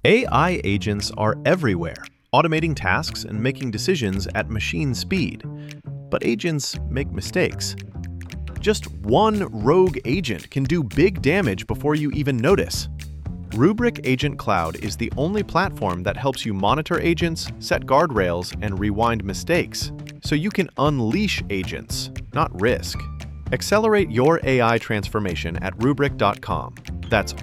AI agents are everywhere, automating tasks and making decisions at machine speed. But agents make mistakes. Just one rogue agent can do big damage before you even notice. Rubrik Agent Cloud is the only platform that helps you monitor agents, set guardrails, and rewind mistakes, so you can unleash agents, not risk. Accelerate your AI transformation at Rubrik.com. That's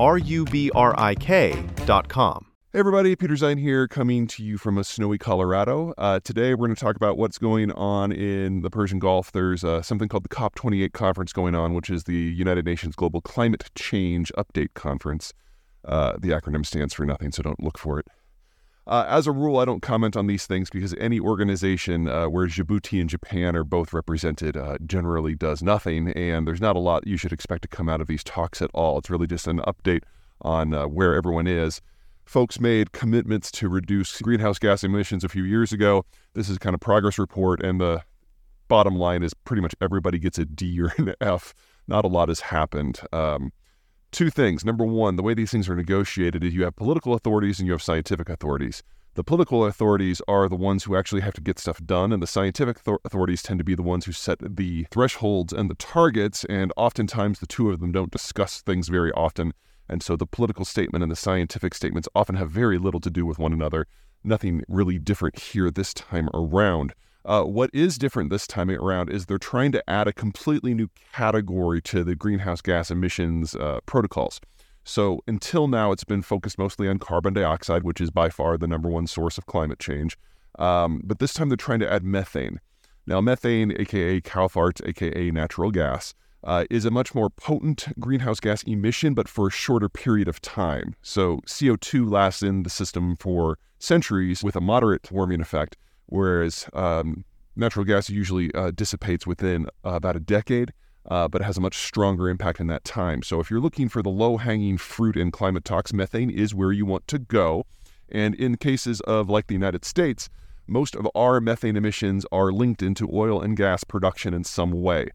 RUBRIK.com. Hey everybody, Peter Zine here, coming to you from a snowy Colorado. Today we're going to talk about what's going on in the Persian Gulf. There's something called the COP28 conference going on, which is the United Nations Global Climate Change Update Conference. The acronym stands for nothing, so don't look for it. As a rule, I don't comment on these things because any organization where Djibouti and Japan are both represented generally does nothing, and there's not a lot you should expect to come out of these talks at all. It's really just an update on where everyone is. Folks made commitments to reduce greenhouse gas emissions a few years ago. This is kind of progress report, and the bottom line is pretty much everybody gets a D or an F. Not a lot has happened. Two things. Number one, the way these things are negotiated is you have political authorities and you have scientific authorities. The political authorities are the ones who actually have to get stuff done, and the scientific authorities tend to be the ones who set the thresholds and the targets, and oftentimes the two of them don't discuss things very often. And so the political statement and the scientific statements often have very little to do with one another. Nothing really different here this time around. What is different this time around is they're trying to add a completely new category to the greenhouse gas emissions protocols. So until now, it's been focused mostly on carbon dioxide, which is by far the number one source of climate change. But this time they're trying to add methane. Now, methane, aka cow farts, aka natural gas, is a much more potent greenhouse gas emission, but for a shorter period of time. So CO2 lasts in the system for centuries with a moderate warming effect, whereas natural gas usually dissipates within about a decade, but has a much stronger impact in that time. So if you're looking for the low-hanging fruit in climate talks, methane is where you want to go. And in cases of, like the United States, most of our methane emissions are linked into oil and gas production in some way.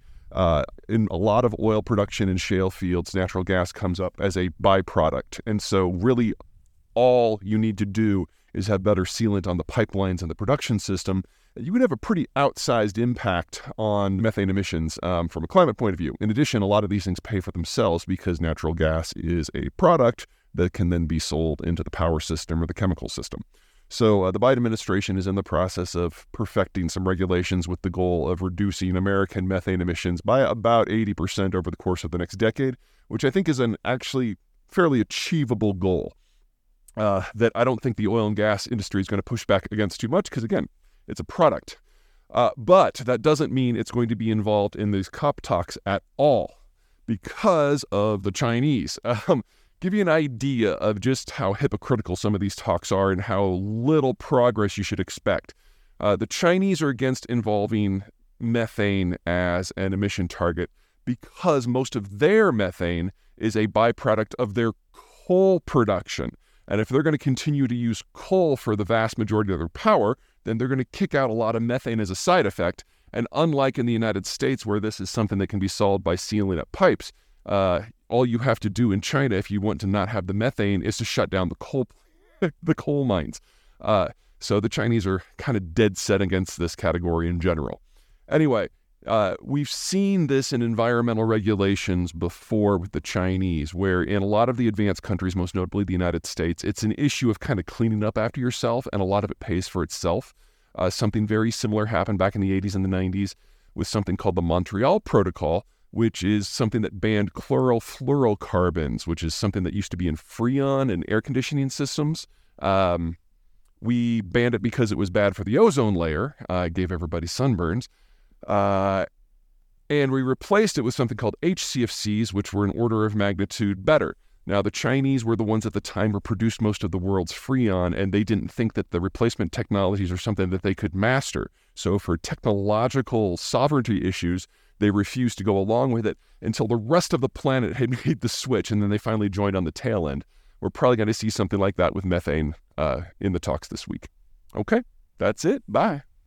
In a lot of oil production in shale fields, natural gas comes up as a byproduct. And so really all you need to do is have better sealant on the pipelines and the production system. You would have a pretty outsized impact on methane emissions from a climate point of view. In addition, a lot of these things pay for themselves because natural gas is a product that can then be sold into the power system or the chemical system. So the Biden administration is in the process of perfecting some regulations with the goal of reducing American methane emissions by about 80% over the course of the next decade, which I think is an actually fairly achievable goal that I don't think the oil and gas industry is going to push back against too much because, again, it's a product. But that doesn't mean it's going to be involved in these COP talks at all because of the Chinese. Give you an idea of just how hypocritical some of these talks are and how little progress you should expect. The Chinese are against involving methane as an emission target because most of their methane is a byproduct of their coal production. And if they're going to continue to use coal for the vast majority of their power, then they're going to kick out a lot of methane as a side effect. And unlike in the United States, where this is something that can be solved by sealing up pipes, all you have to do in China, if you want to not have the methane, is to shut down the coal mines. So the Chinese are kind of dead set against this category in general. Anyway, we've seen this in environmental regulations before with the Chinese, where in a lot of the advanced countries, most notably the United States, it's an issue of kind of cleaning up after yourself, and a lot of it pays for itself. Something very similar happened back in the 80s and the 90s with something called the Montreal Protocol, which is something that banned chlorofluorocarbons, which is something that used to be in Freon and air conditioning systems. We banned it because it was bad for the ozone layer, gave everybody sunburns. And we replaced it with something called HCFCs, which were an order of magnitude better. Now, the Chinese were the ones at the time who produced most of the world's Freon, and they didn't think that the replacement technologies are something that they could master. So for technological sovereignty issues, they refused to go along with it until the rest of the planet had made the switch, and then they finally joined on the tail end. We're probably going to see something like that with methane in the talks this week. Okay, that's it. Bye.